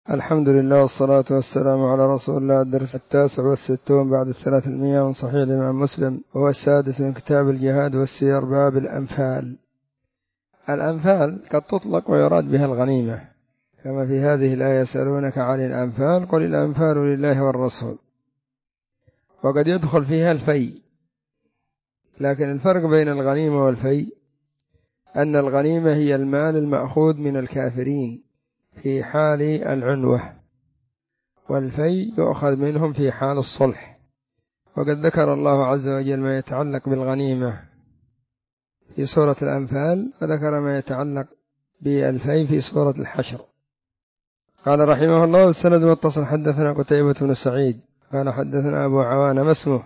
الحمد لله والصلاة والسلام على رسول الله. الدرس 69 بعد 300 من صحيح الإمام مسلم، وهو السادس من كتاب الجهاد والسير، باب الأنفال. الأنفال قد تطلق ويراد بها الغنيمة، كما في هذه الآية: يسألونك عن الأنفال قل الأنفال لله والرسول. وقد يدخل فيها الفي، لكن الفرق بين الغنيمة والفي أن الغنيمة هي المال المأخوذ من الكافرين في حال العنوة، والفي يؤخذ منهم في حال الصلح. وقد ذكر الله عز وجل ما يتعلق بالغنيمة في سورة الأنفال، وذكر ما يتعلق بالفي في سورة الحشر. قال رحمه الله: السند متصل. حدثنا قتيبة بن سعيد قال حدثنا أبو عوانة ما اسمه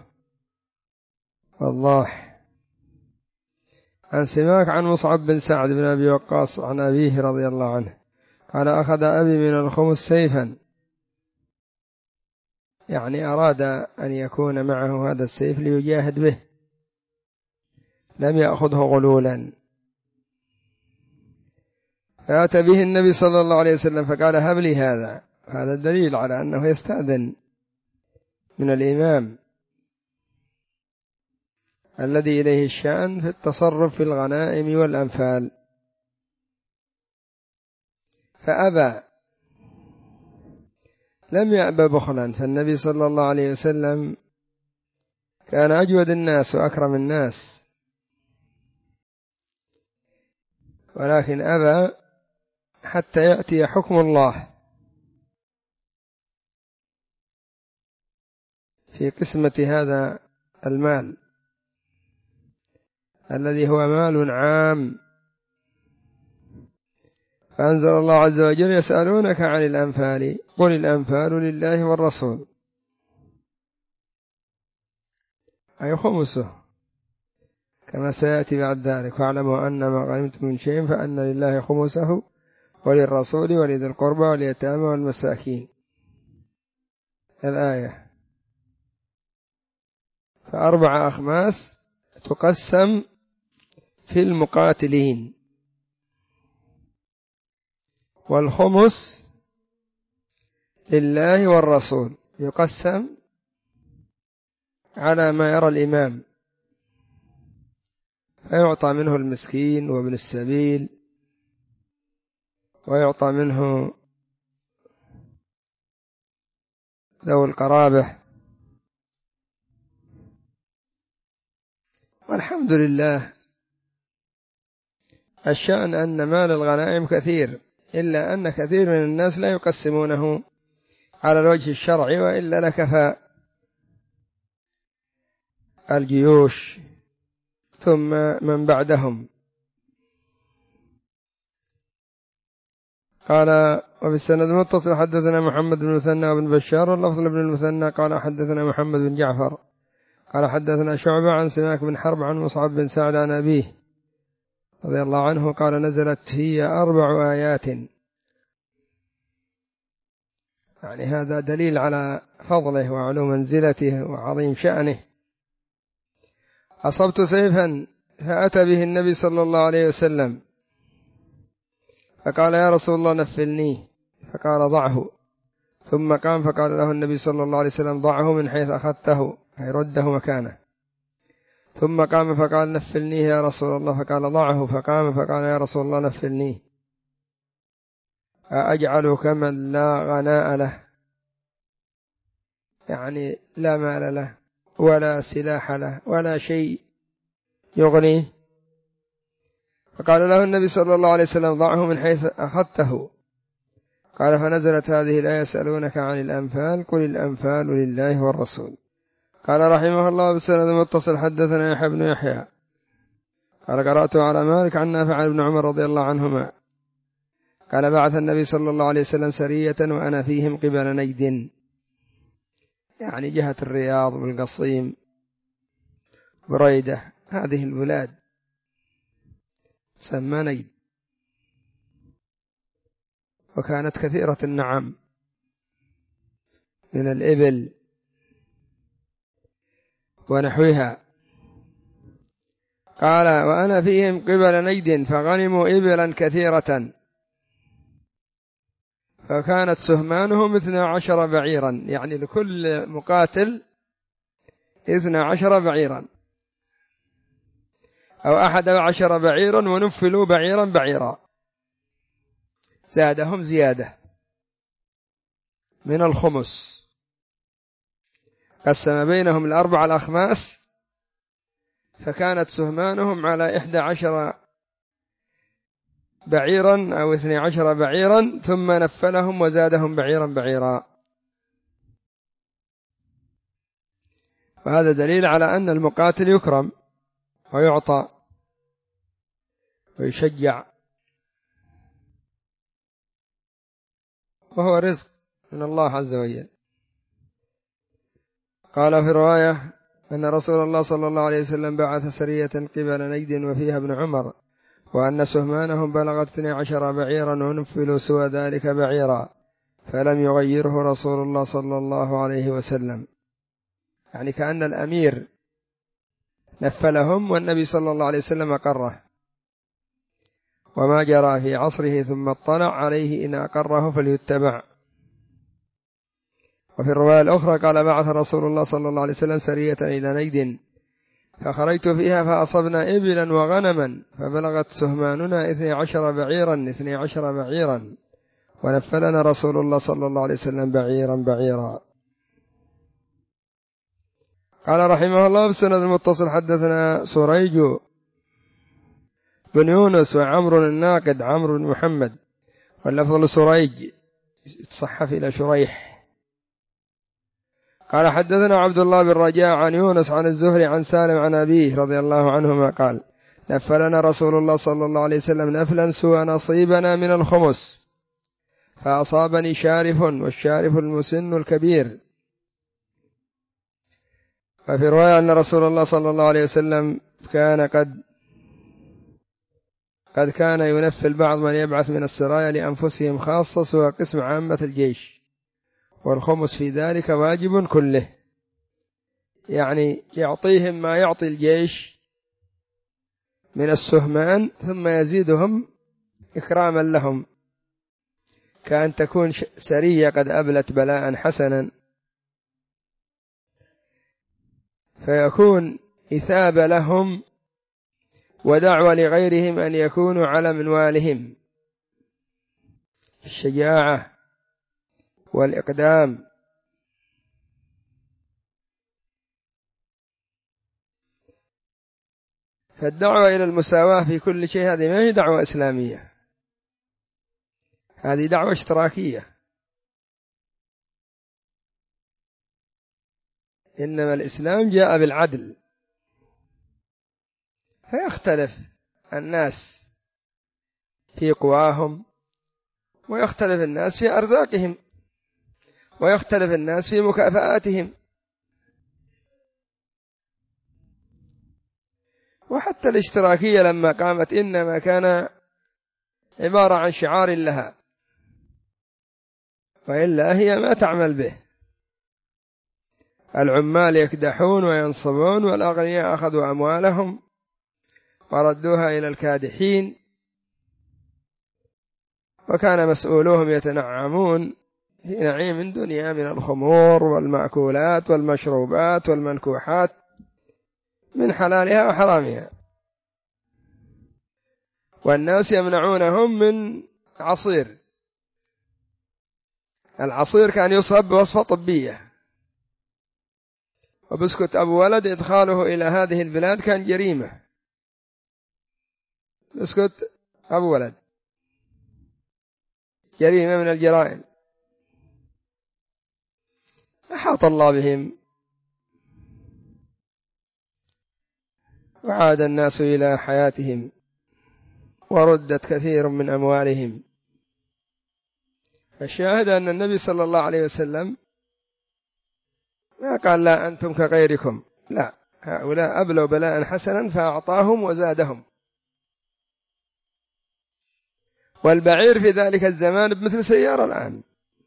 والله، عن سماك عن مصعب بن سعد بن أبي وقاص عن أبيه رضي الله عنه قال: أخذ أبي من الخمس سيفا، يعني أراد أن يكون معه هذا السيف ليجاهد به، لم يأخذه غلولا. فأتى به النبي صلى الله عليه وسلم فقال: هب لي هذا. هذا الدليل على أنه يستأذن من الإمام الذي إليه الشأن في التصرف في الغنائم والأنفال، فأبى، لم يأبى بخلا. فالنبي صلى الله عليه وسلم كان أجود الناس وأكرم الناس، ولكن أبى حتى يأتي حكم الله في قسمة هذا المال الذي هو مال عام. فأنزل الله عز وجل: يسألونك عن الأنفال قل الأنفال لله والرسول، أي خمسه، كما سيأتي بعد ذلك: واعلموا أن ما غنمتم من شيء فأن لله خمسه وللرسول ولذي القربى واليتامى والمساكين، الآية. فأربع أخماس تقسم في المقاتلين، والخمس لله والرسول يقسم على ما يرى الإمام، فيعطى منه المسكين وابن السبيل، ويعطى منه ذوي القرابة. والحمد لله، الشأن أن مال الغنائم كثير، إلا أن كثير من الناس لا يقسمونه على الوجه الشرعي، وإلا لكفى الجيوش ثم من بعدهم. قال: وفي السند المتصل حدثنا محمد بن المثنى وابن بشار، واللفظ لابن المثنى قال حدثنا محمد بن جعفر قال حدثنا شعبة عن سماك بن حرب عن مصعب بن سعد عن أبيه رضي الله عنه قال: نزلت هي 4 آيات. يعني هذا دليل على فضله وعلو منزلته وعظيم شأنه. أصبت سيفا فأتى به النبي صلى الله عليه وسلم فقال: يا رسول الله نفلنيه، فقال: ضعه. ثم قام فقال له النبي صلى الله عليه وسلم: ضعه من حيث أخذته، أي رده مكانه. ثم قام فقال: نفلنيه يا رسول الله، فقال: ضعه. فقام فقال: يا رسول الله نفلنيه، أجعل كمن لا غناء له، يعني لا مال له ولا سلاح له ولا شيء يغنيه. فقال له النبي صلى الله عليه وسلم: ضعه من حيث أخذته. قال: فنزلت هذه الآية: يسألونك عن الأنفال قل الأنفال لله والرسول. قال رحمه الله: بالسند المتصل حدثنا يحيى بن يحيى قال: قرأت على مالك عن نافع عن ابن عمر رضي الله عنهما قال: بعث النبي صلى الله عليه وسلم سرية وأنا فيهم قبل نجد، يعني جهة الرياض والقصيم بريدة، هذه البلاد تسمى نجد، وكانت كثيرة النعم من الإبل ونحوها. قال: وأنا فيهم قبل نجد فغنموا إبلا كثيرة، فكانت سهمانهم 12 بعيرا، يعني لكل مقاتل 12 بعيرا أو 11 بعيرا، ونفلوا بعيرا بعيرا، زادهم زيادة من الخمس، قسم بينهم الأربع الأخماس، فكانت سهمانهم على 11 بعيرا أو 12 بعيرا، ثم نفلهم وزادهم بعيرا بعيرا. وهذا دليل على أن المقاتل يكرم ويعطى ويشجع، وهو رزق من الله عز وجل. قال في رواية أن رسول الله صلى الله عليه وسلم بعث سرية قبل نجد وفيها ابن عمر، وأن سهمانهم بلغت 12 بعيرا ونفلوا سوى ذلك بعيرا، فلم يغيره رسول الله صلى الله عليه وسلم. يعني كأن الأمير نفلهم والنبي صلى الله عليه وسلم أقره، وما جرى في عصره ثم اطلع عليه إن أقره فليتبع. وفي الرواية الأخرى قال بعث رسول الله صلى الله عليه وسلم سرية إلى نجد فخرجت فيها فأصبنا إبلا وغنما، فبلغت سهماننا 12 بعيرا، ونفلنا رسول الله صلى الله عليه وسلم بعيرا بعيرا. قال رحمه الله في السند المتصل حدثنا سريج بن يونس وعمر الناقد عمرو بن محمد، واللفظ لسريج تصحف إلى شريح. قال حدثنا عبد الله بن رجاء عن يونس عن الزهري عن سالم عن أبيه رضي الله عنهما قال نفلنا رسول الله صلى الله عليه وسلم نفلا سوى نصيبنا من الخمس، فأصابني شارف، والشارف المسن الكبير. وفي رواية أن رسول الله صلى الله عليه وسلم قد كان ينفل بعض من يبعث من السرايا لأنفسهم خاصة سوى قسم عامة الجيش، والخمس في ذلك واجب كله، يعني يعطيهم ما يعطي الجيش من السهمان ثم يزيدهم إكراما لهم، كأن تكون سرية قد أبلت بلاء حسنا، فيكون إثابة لهم ودعوة لغيرهم أن يكونوا على منوالهم الشجاعة والإقدام. فالدعوة إلى المساواة في كل شيء هذه ما هي دعوة إسلامية، هذه دعوة اشتراكية. إنما الإسلام جاء بالعدل، فيختلف الناس في قواهم، ويختلف الناس في أرزاقهم، ويختلف الناس في مكافآتهم. وحتى الاشتراكية لما قامت إنما كان عبارة عن شعار لها، وإلا هي ما تعمل به. العمال يكدحون وينصبون، والأغنياء أخذوا أموالهم وردوها إلى الكادحين، وكان مسؤولوهم يتنعمون في نعيم دنيا من الخمور والمأكولات والمشروبات والمنكوحات من حلالها وحرامها، والناس يمنعونهم من عصير. العصير كان يصب بوصفة طبية، وبسكت أبو ولد إدخاله إلى هذه البلاد كان جريمة. بسكت أبو ولد جريمة من الجرائم، أحاط الله بهم، وعاد الناس إلى حياتهم، وردت كثير من أموالهم. فالشاهد أن النبي صلى الله عليه وسلم ما قال لا أنتم كغيركم، لا، هؤلاء أبلوا بلاء حسنا فأعطاهم وزادهم. والبعير في ذلك الزمان بمثل سيارة الآن،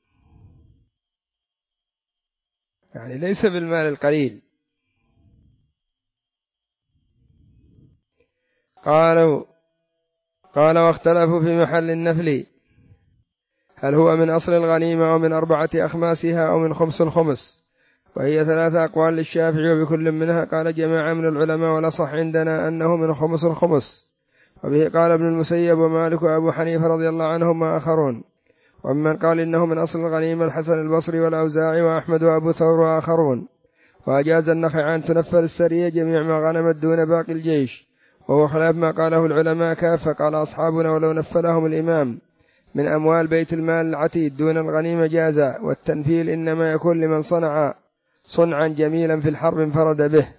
يعني ليس بالمال القليل. قال واختلفوا في محل النفل، هل هو من أصل الغنيمة أو من 4 أخماسها أو من خمس الخمس؟ وهي 3 أقوال للشافعي، وبكل منها قال جماعة من العلماء، والأصح عندنا أنه من خمس الخمس، وبه قال ابن المسيب ومالك وأبو حنيفة رضي الله عنهم وآخرون. ومن قال إنه من أصل الغنيمة الحسن البصري والأوزاعي وأحمد وأبو ثور وآخرون. وأجاز النخعي أن تنفل السرية جميع ما غنمت دون باقي الجيش، وهو خلاف ما قاله العلماء كافة. قال أصحابنا ولو نفلهم الإمام من أموال بيت المال العتيد دون الغنيمة جازا، والتنفيل إنما يكون لمن صنع صنعا جميلا في الحرب انفرد به.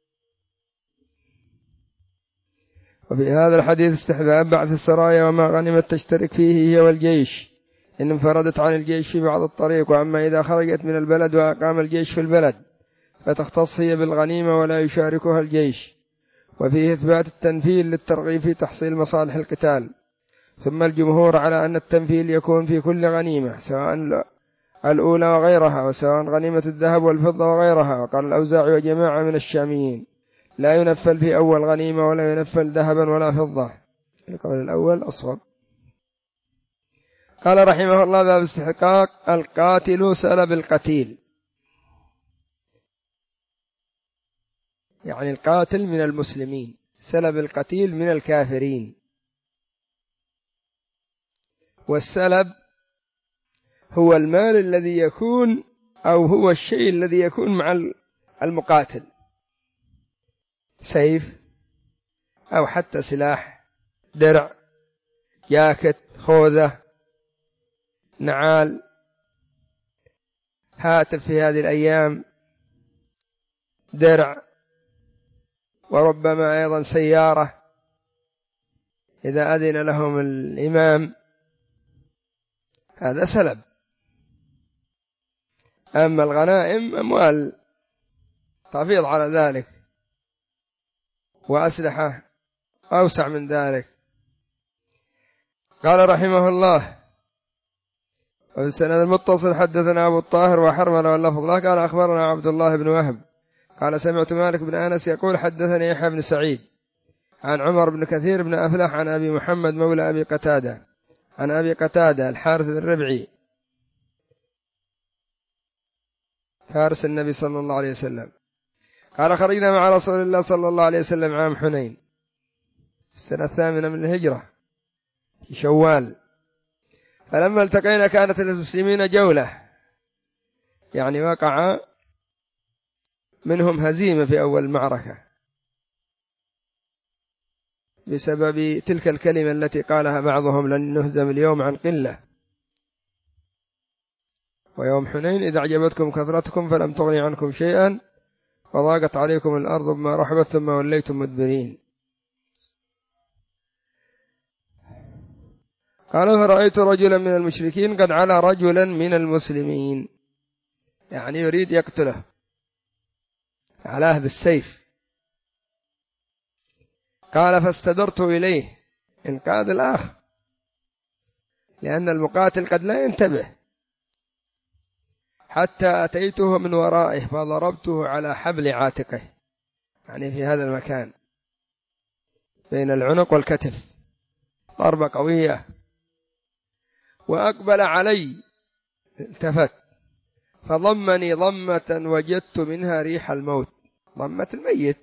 وفي هذا الحديث استحباب بعث السرايا وما غنمت تشترك فيه هي والجيش إن انفردت عن الجيش في بعض الطريق، وأما إذا خرجت من البلد وأقام الجيش في البلد فتختص هي بالغنيمة ولا يشاركها الجيش. وفيه إثبات التنفيل للترغيب في تحصيل مصالح القتال. ثم الجمهور على أن التنفيل يكون في كل غنيمة سواء الأولى وغيرها، وسواء غنيمة الذهب والفضة وغيرها. وقال الأوزاعي وجماعة من الشاميين لا ينفل في أول غنيمة ولا ينفل ذهبا ولا فضة. القول الأول أصوب. قال رحمه الله: باب استحقاق القاتل سلب القتيل، يعني القاتل من المسلمين سلب القتيل من الكافرين. والسلب هو المال الذي يكون أو هو الشيء الذي يكون مع المقاتل، سيف أو حتى سلاح، درع، جاكت، خوذة، نعال، هاتف في هذه الأيام، درع، وربما أيضا سيارة إذا أذن لهم الإمام، هذا سلب. أما الغنائم أموال تفيض على ذلك، وأسلحة أوسع من ذلك. قال رحمه الله: وفي السند المتصل حدثنا أبو الطاهر وحرمل واللفظ له قال أخبرنا عبد الله بن وهب قال سمعت مالك بن أنس يقول حدثني يحيى بن سعيد عن عمر بن كثير بن أفلح عن أبي محمد مولى أبي قتادة عن أبي قتادة الحارث بن ربعي فارس النبي صلى الله عليه وسلم قال خرجنا مع رسول الله صلى الله عليه وسلم عام حنين في السنة 8 من الهجرة في شوال، فلما التقينا كانت للمسلمين جولة، يعني وقع منهم هزيمة في أول المعركة بسبب تلك الكلمة التي قالها بعضهم: لن نهزم اليوم عن قلة. ويوم حنين إذا أعجبتكم كثرتكم فلم تغني عنكم شيئا وضاقت عليكم الأرض بما رحبت ثم وليتم مدبرين. قال فرأيت رجلا من المشركين قد علا رجلا من المسلمين، يعني يريد يقتله، علاه بالسيف. قال فاستدرت إليه إنقاذ الآخر، لأن المقاتل قد لا ينتبه، حتى أتيته من ورائه فضربته على حبل عاتقه، يعني في هذا المكان بين العنق والكتف، ضربة قوية. وأقبل علي التفت فضمني ضمة وجدت منها ريح الموت، ضمة الميت،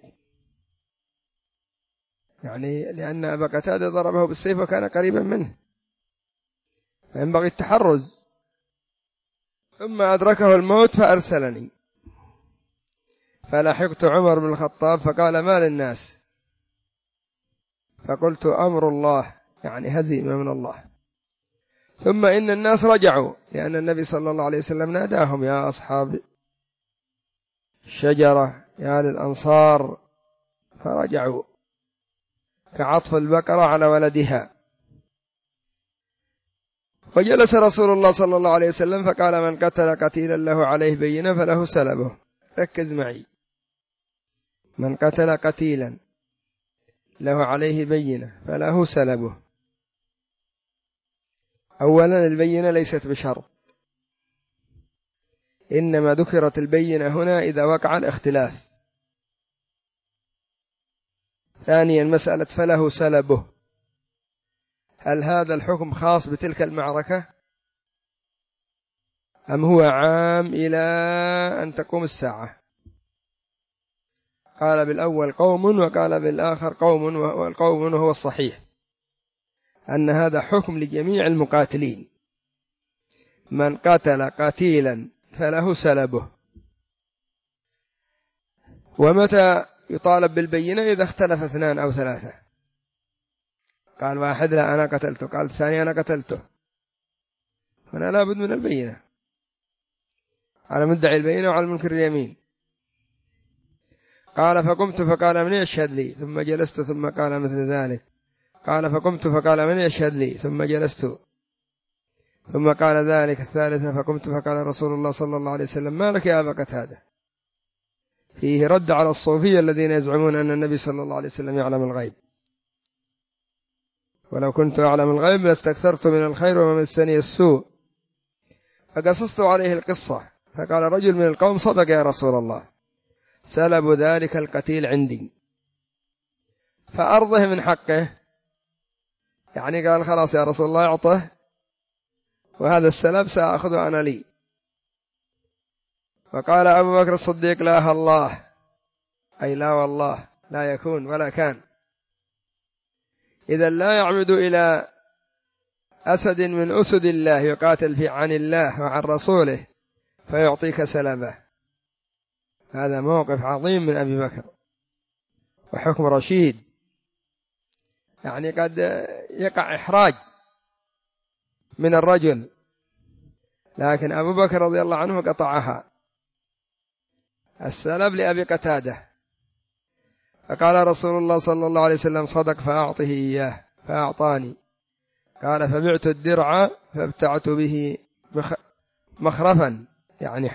يعني لأن أبا قتادة ضربه بالسيف وكان قريبا منه فينبغي التحرز. ثم أدركه الموت فأرسلني، فلحقت عمر بن الخطاب فقال ما للناس؟ فقلت أمر الله، يعني هزيمة من الله. ثم إن الناس رجعوا، لأن النبي صلى الله عليه وسلم ناداهم: يا أصحاب الشجرة يا للأنصار، فرجعوا كعطف البقرة على ولدها. وجلس رسول الله صلى الله عليه وسلم فقال: من قتل قتيلا له عليه بينة فله سلبه. ركز معي: من قتل قتيلا له عليه بينة فله سلبه. أولا البينة ليست بشرط، إنما ذكرت البينة هنا إذا وقع الاختلاف. ثانيا مسألة فله سلبه، هل هذا الحكم خاص بتلك المعركة أم هو عام إلى أن تقوم الساعة؟ قال بالأول قوم وقال بالآخر قوم، والقوم هو الصحيح أن هذا حكم لجميع المقاتلين، من قتل قتيلا فله سلبه. ومتى يطالب بالبينة؟ إذا اختلف اثنان أو ثلاثة، قال واحد لا أنا قتلته، قال الثاني أنا قتلته، هنا لا بد من البينة على مدعي البينة وعلى المنكر اليمين. قال فقمت فقال من يشهد لي؟ ثم جلست، ثم قال مثل ذلك. قال فقمت فقال من يشهد لي؟ ثم جلست، ثم قال ذلك الثالثة. فقمت فقال رسول الله صلى الله عليه وسلم ما لك يا أبا قتادة؟ فيه رد على الصوفية الذين يزعمون أن النبي صلى الله عليه وسلم يعلم الغيب. ولو كنت أعلم الغيب لاستكثرت من الخير وما مسني السوء. فقصصت عليه القصة، فقال رجل من القوم صدق يا رسول الله، سلب ذلك القتيل عندي فأرضه من حقه، يعني قال خلاص يا رسول الله أعطه، وهذا السلب سأخذه أنا لي. فقال أبو بكر الصديق لا الله، أي لا والله لا يكون ولا كان، إذا لا يعمد إلى أسد من أسد الله يقاتل في عن الله وعن رسوله فيعطيك سلبه. هذا موقف عظيم من أبي بكر وحكم رشيد، يعني قد يقع إحراج من الرجل، لكن أبو بكر رضي الله عنه قطعها. السلب لأبي قتادة، فقال رسول الله صلى الله عليه وسلم صدق فأعطه إياه، فأعطاني. قال فبعت الدرع فابتعت به مخرفا، يعني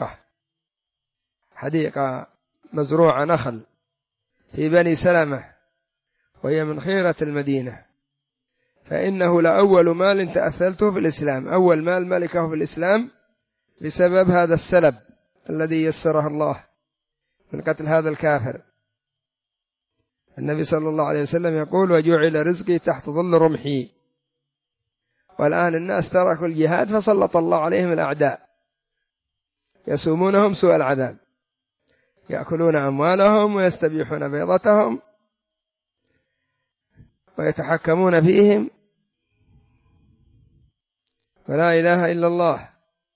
حديقة مزروعة نخل في بني سلمة، وهي من خيرة المدينة، فإنه لأول مال تأثلته في الإسلام، أول مال ملكه في الإسلام بسبب هذا السلب الذي يسره الله من قتل هذا الكافر. النبي صلى الله عليه وسلم يقول وجعل رزقي تحت ظل رمحي. والآن الناس تركوا الجهاد فسلط الله عليهم الأعداء يسومونهم سوء العذاب، يأكلون أموالهم ويستبيحون بيضتهم ويتحكمون فيهم، ولا إله إلا الله.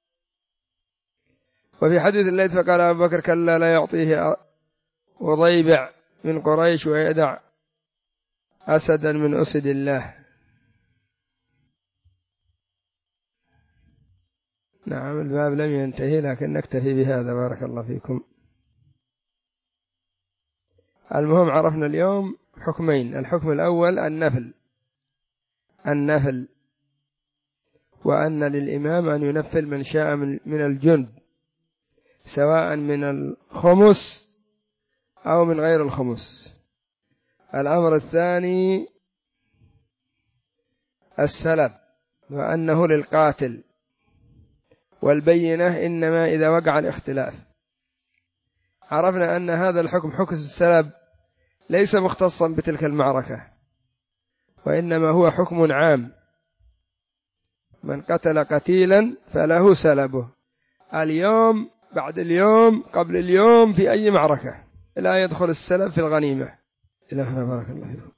وفي حديث الليث فقال أبو بكر كلا لا يعطيه وضيبع من قريش ويدع أسدا من أسد الله. نعم الباب لم ينتهي لكن نكتفي بهذا، بارك الله فيكم. المهم عرفنا اليوم حكمين، الحكم الأول النفل، وأن للإمام أن ينفل من شاء من الجند، سواء من الخمس أو من غير الخمس. الأمر الثاني السلب، وأنه للقاتل، والبينة إنما إذا وقع الاختلاف. عرفنا أن هذا الحكم، حكم السلب، ليس مختصا بتلك المعركة، وإنما هو حكم عام، من قتل قتيلا فله سلبه اليوم، بعد اليوم، قبل اليوم، في أي معركة لا يدخل السلب في الغنيمة. إلى هنا بارك الله فيكم.